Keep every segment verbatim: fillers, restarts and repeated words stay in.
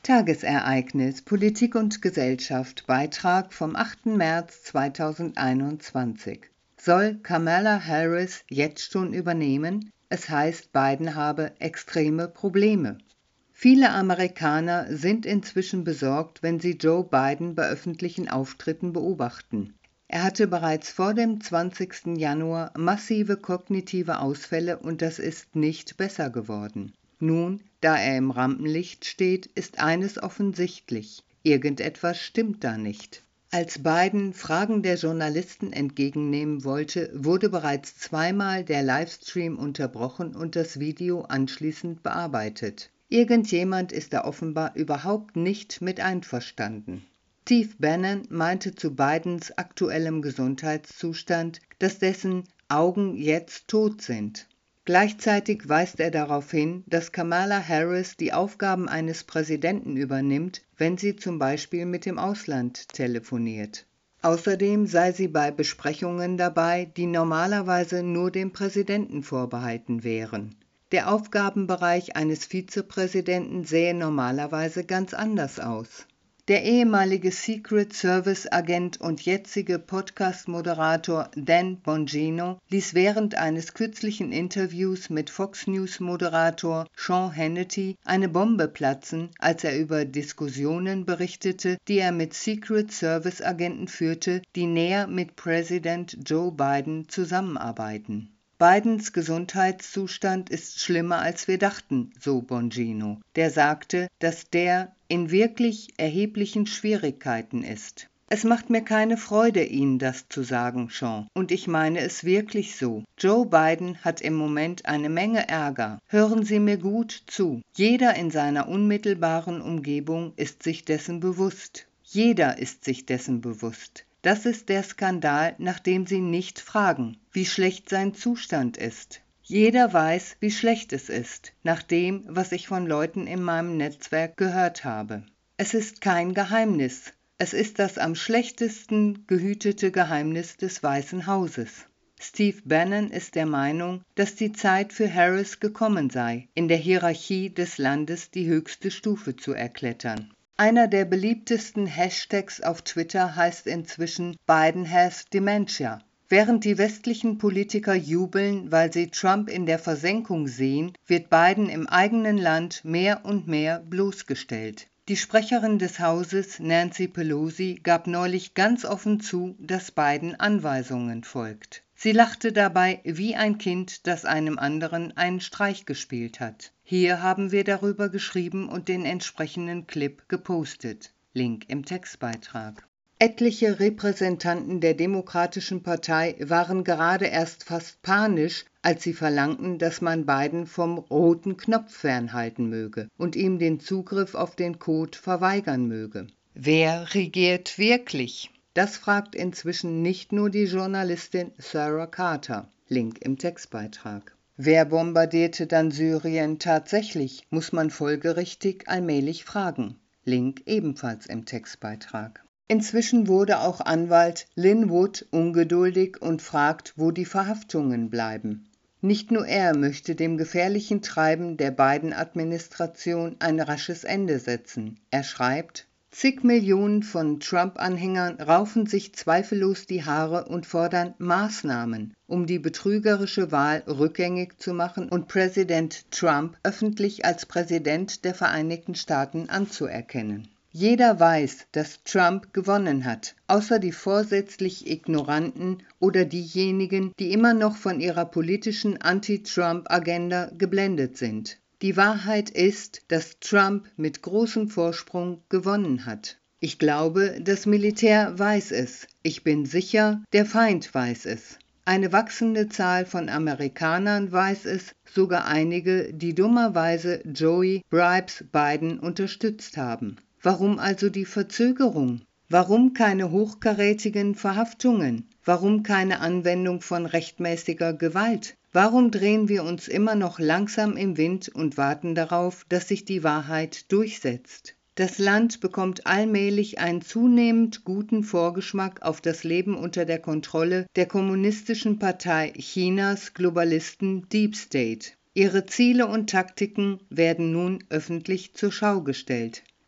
Tagesereignis Politik und Gesellschaft Beitrag vom achten März zweitausendeinundzwanzig. Soll Kamala Harris jetzt schon übernehmen? Es heißt, Biden habe extreme Probleme. Viele Amerikaner sind inzwischen besorgt, wenn sie Joe Biden bei öffentlichen Auftritten beobachten. Er hatte bereits vor dem zwanzigsten Januar massive kognitive Ausfälle und das ist nicht besser geworden. Nun, da er im Rampenlicht steht, ist eines offensichtlich: Irgendetwas stimmt da nicht. Als Biden Fragen der Journalisten entgegennehmen wollte, wurde bereits zweimal der Livestream unterbrochen und das Video anschließend bearbeitet. Irgendjemand ist da offenbar überhaupt nicht mit einverstanden. Steve Bannon meinte zu Bidens aktuellem Gesundheitszustand, dass dessen Augen jetzt tot sind. Gleichzeitig weist er darauf hin, dass Kamala Harris die Aufgaben eines Präsidenten übernimmt, wenn sie zum Beispiel mit dem Ausland telefoniert. Außerdem sei sie bei Besprechungen dabei, die normalerweise nur dem Präsidenten vorbehalten wären. Der Aufgabenbereich eines Vizepräsidenten sähe normalerweise ganz anders aus. Der ehemalige Secret Service Agent und jetzige Podcast-Moderator Dan Bongino ließ während eines kürzlichen Interviews mit Fox News-Moderator Sean Hannity eine Bombe platzen, als er über Diskussionen berichtete, die er mit Secret Service Agenten führte, die näher mit Präsident Joe Biden zusammenarbeiten. Bidens Gesundheitszustand ist schlimmer als wir dachten, so Bongino. Der sagte, dass der in wirklich erheblichen Schwierigkeiten ist. Es macht mir keine Freude, Ihnen das zu sagen, Sean. Und ich meine es wirklich so. Joe Biden hat im Moment eine Menge Ärger. Hören Sie mir gut zu. Jeder in seiner unmittelbaren Umgebung ist sich dessen bewusst. Jeder ist sich dessen bewusst. Das ist der Skandal, nach dem Sie nicht fragen, wie schlecht sein Zustand ist. Jeder weiß, wie schlecht es ist, nach dem, was ich von Leuten in meinem Netzwerk gehört habe. Es ist kein Geheimnis. Es ist das am schlechtesten gehütete Geheimnis des Weißen Hauses. Steve Bannon ist der Meinung, dass die Zeit für Harris gekommen sei, in der Hierarchie des Landes die höchste Stufe zu erklettern. Einer der beliebtesten Hashtags auf Twitter heißt inzwischen Biden has dementia. Während die westlichen Politiker jubeln, weil sie Trump in der Versenkung sehen, wird Biden im eigenen Land mehr und mehr bloßgestellt. Die Sprecherin des Hauses, Nancy Pelosi, gab neulich ganz offen zu, dass Biden Anweisungen folgt. Sie lachte dabei wie ein Kind, das einem anderen einen Streich gespielt hat. Hier haben wir darüber geschrieben und den entsprechenden Clip gepostet. Link im Textbeitrag. Etliche Repräsentanten der Demokratischen Partei waren gerade erst fast panisch, als sie verlangten, dass man Biden vom roten Knopf fernhalten möge und ihm den Zugriff auf den Code verweigern möge. Wer regiert wirklich? Das fragt inzwischen nicht nur die Journalistin Sarah Carter. Link im Textbeitrag. Wer bombardierte dann Syrien tatsächlich, muss man folgerichtig allmählich fragen. Link ebenfalls im Textbeitrag. Inzwischen wurde auch Anwalt Lin Wood ungeduldig und fragt, wo die Verhaftungen bleiben. Nicht nur er möchte dem gefährlichen Treiben der Biden-Administration ein rasches Ende setzen. Er schreibt: Zig Millionen von Trump-Anhängern raufen sich zweifellos die Haare und fordern Maßnahmen, um die betrügerische Wahl rückgängig zu machen und Präsident Trump öffentlich als Präsident der Vereinigten Staaten anzuerkennen. Jeder weiß, dass Trump gewonnen hat, außer die vorsätzlich Ignoranten oder diejenigen, die immer noch von ihrer politischen Anti-Trump-Agenda geblendet sind. Die Wahrheit ist, dass Trump mit großem Vorsprung gewonnen hat. Ich glaube, das Militär weiß es. Ich bin sicher, der Feind weiß es. Eine wachsende Zahl von Amerikanern weiß es, sogar einige, die dummerweise Joey Bribes Biden unterstützt haben. Warum also die Verzögerung? Warum keine hochkarätigen Verhaftungen? Warum keine Anwendung von rechtmäßiger Gewalt? Warum drehen wir uns immer noch langsam im Wind und warten darauf, dass sich die Wahrheit durchsetzt? Das Land bekommt allmählich einen zunehmend guten Vorgeschmack auf das Leben unter der Kontrolle der Kommunistischen Partei Chinas Globalisten Deep State. Ihre Ziele und Taktiken werden nun öffentlich zur Schau gestellt.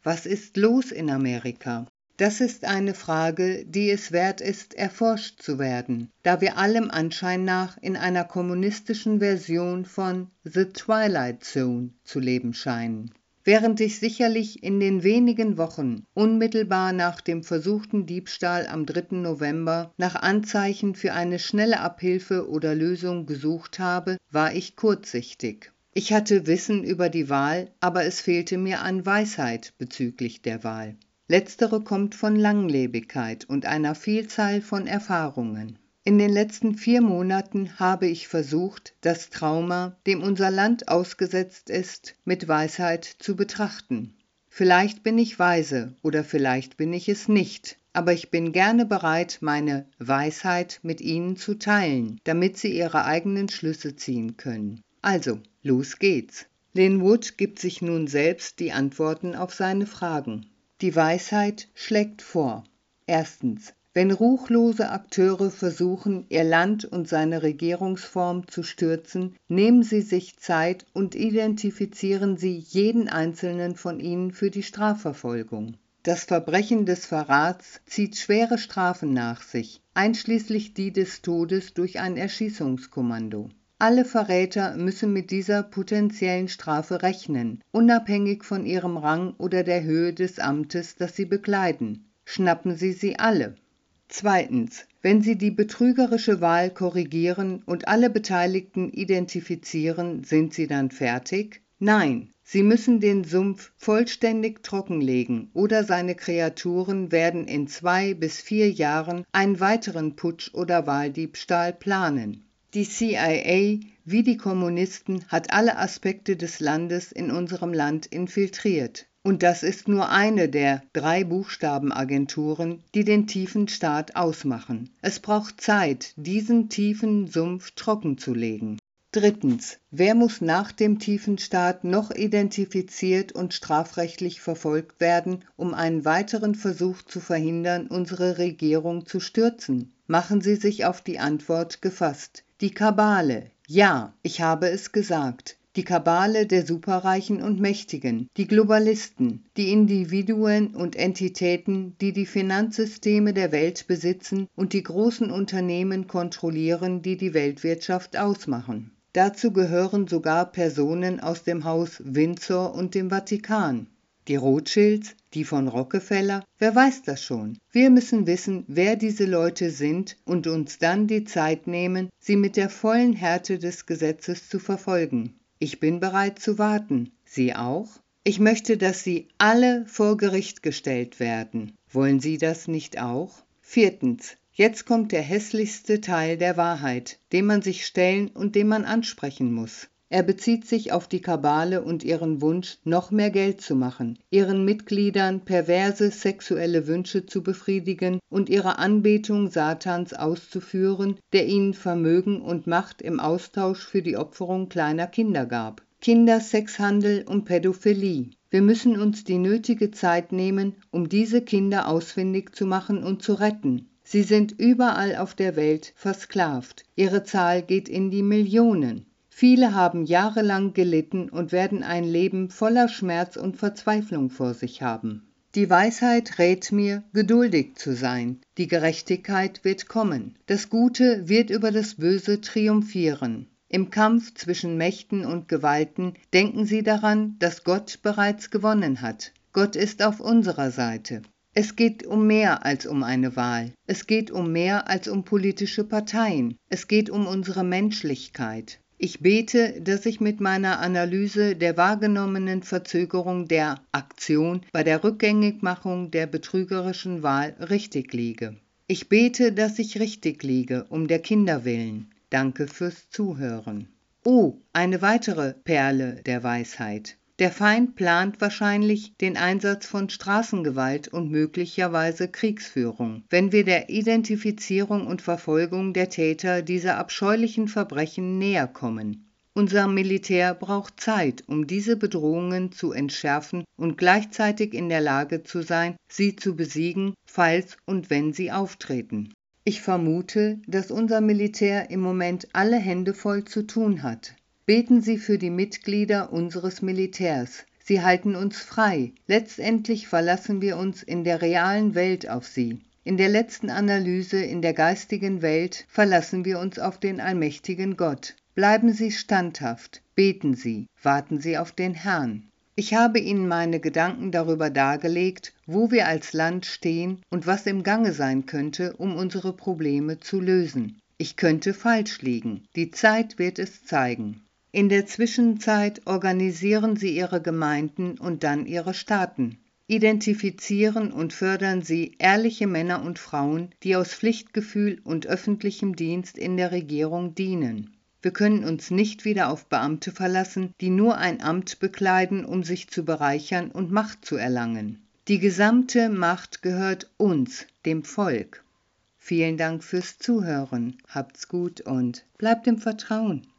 Was ist los in Amerika? Das ist eine Frage, die es wert ist, erforscht zu werden, da wir allem Anschein nach in einer kommunistischen Version von The Twilight Zone zu leben scheinen. Während ich sicherlich in den wenigen Wochen unmittelbar nach dem versuchten Diebstahl am dritten November nach Anzeichen für eine schnelle Abhilfe oder Lösung gesucht habe, war ich kurzsichtig. Ich hatte Wissen über die Wahl, aber es fehlte mir an Weisheit bezüglich der Wahl. Letztere kommt von Langlebigkeit und einer Vielzahl von Erfahrungen. In den letzten vier Monaten habe ich versucht, das Trauma, dem unser Land ausgesetzt ist, mit Weisheit zu betrachten. Vielleicht bin ich weise oder vielleicht bin ich es nicht, aber ich bin gerne bereit, meine Weisheit mit Ihnen zu teilen, damit Sie Ihre eigenen Schlüsse ziehen können. Also, los geht's. Lin Wood gibt sich nun selbst die Antworten auf seine Fragen. Die Weisheit schlägt vor. Erstens. Wenn ruchlose Akteure versuchen, ihr Land und seine Regierungsform zu stürzen, nehmen sie sich Zeit und identifizieren sie jeden einzelnen von ihnen für die Strafverfolgung. Das Verbrechen des Verrats zieht schwere Strafen nach sich, einschließlich die des Todes durch ein Erschießungskommando. Alle Verräter müssen mit dieser potenziellen Strafe rechnen, unabhängig von ihrem Rang oder der Höhe des Amtes, das sie bekleiden. Schnappen Sie sie alle. Zweitens. Wenn Sie die betrügerische Wahl korrigieren und alle Beteiligten identifizieren, sind Sie dann fertig? Nein, Sie müssen den Sumpf vollständig trockenlegen oder seine Kreaturen werden in zwei bis vier Jahren einen weiteren Putsch oder Wahldiebstahl planen. Die C I A, wie die Kommunisten, hat alle Aspekte des Landes in unserem Land infiltriert. Und das ist nur eine der drei Buchstabenagenturen, die den tiefen Staat ausmachen. Es braucht Zeit, diesen tiefen Sumpf trocken zu legen. Drittens. Wer muss nach dem tiefen Staat noch identifiziert und strafrechtlich verfolgt werden, um einen weiteren Versuch zu verhindern, unsere Regierung zu stürzen? Machen Sie sich auf die Antwort gefasst. Die Kabale. Ja, ich habe es gesagt. Die Kabale der Superreichen und Mächtigen, die Globalisten, die Individuen und Entitäten, die die Finanzsysteme der Welt besitzen und die großen Unternehmen kontrollieren, die die Weltwirtschaft ausmachen. Dazu gehören sogar Personen aus dem Haus Windsor und dem Vatikan. Die Rothschilds, die von Rockefeller, wer weiß das schon. Wir müssen wissen, wer diese Leute sind und uns dann die Zeit nehmen, sie mit der vollen Härte des Gesetzes zu verfolgen. Ich bin bereit zu warten. Sie auch? Ich möchte, dass Sie alle vor Gericht gestellt werden. Wollen Sie das nicht auch? Viertens. Jetzt kommt der hässlichste Teil der Wahrheit, dem man sich stellen und den man ansprechen muss. Er bezieht sich auf die Kabale und ihren Wunsch, noch mehr Geld zu machen, ihren Mitgliedern perverse sexuelle Wünsche zu befriedigen und ihre Anbetung Satans auszuführen, der ihnen Vermögen und Macht im Austausch für die Opferung kleiner Kinder gab. Kindersexhandel und Pädophilie. Wir müssen uns die nötige Zeit nehmen, um diese Kinder ausfindig zu machen und zu retten. Sie sind überall auf der Welt versklavt. Ihre Zahl geht in die Millionen. Viele haben jahrelang gelitten und werden ein Leben voller Schmerz und Verzweiflung vor sich haben. Die Weisheit rät mir, geduldig zu sein. Die Gerechtigkeit wird kommen. Das Gute wird über das Böse triumphieren. Im Kampf zwischen Mächten und Gewalten denken Sie daran, dass Gott bereits gewonnen hat. Gott ist auf unserer Seite. Es geht um mehr als um eine Wahl. Es geht um mehr als um politische Parteien. Es geht um unsere Menschlichkeit. Ich bete, dass ich mit meiner Analyse der wahrgenommenen Verzögerung der Aktion bei der Rückgängigmachung der betrügerischen Wahl richtig liege. Ich bete, dass ich richtig liege, um der Kinder willen. Danke fürs Zuhören. Oh, eine weitere Perle der Weisheit. Der Feind plant wahrscheinlich den Einsatz von Straßengewalt und möglicherweise Kriegsführung, wenn wir der Identifizierung und Verfolgung der Täter dieser abscheulichen Verbrechen näher kommen. Unser Militär braucht Zeit, um diese Bedrohungen zu entschärfen und gleichzeitig in der Lage zu sein, sie zu besiegen, falls und wenn sie auftreten. Ich vermute, dass unser Militär im Moment alle Hände voll zu tun hat. Beten Sie für die Mitglieder unseres Militärs. Sie halten uns frei. Letztendlich verlassen wir uns in der realen Welt auf sie. In der letzten Analyse in der geistigen Welt verlassen wir uns auf den allmächtigen Gott. Bleiben Sie standhaft, beten Sie, warten Sie auf den Herrn. Ich habe Ihnen meine Gedanken darüber dargelegt, wo wir als Land stehen und was im Gange sein könnte, um unsere Probleme zu lösen. Ich könnte falsch liegen. Die Zeit wird es zeigen. In der Zwischenzeit organisieren Sie Ihre Gemeinden und dann Ihre Staaten. Identifizieren und fördern Sie ehrliche Männer und Frauen, die aus Pflichtgefühl und öffentlichem Dienst in der Regierung dienen. Wir können uns nicht wieder auf Beamte verlassen, die nur ein Amt bekleiden, um sich zu bereichern und Macht zu erlangen. Die gesamte Macht gehört uns, dem Volk. Vielen Dank fürs Zuhören. Habt's gut und bleibt im Vertrauen.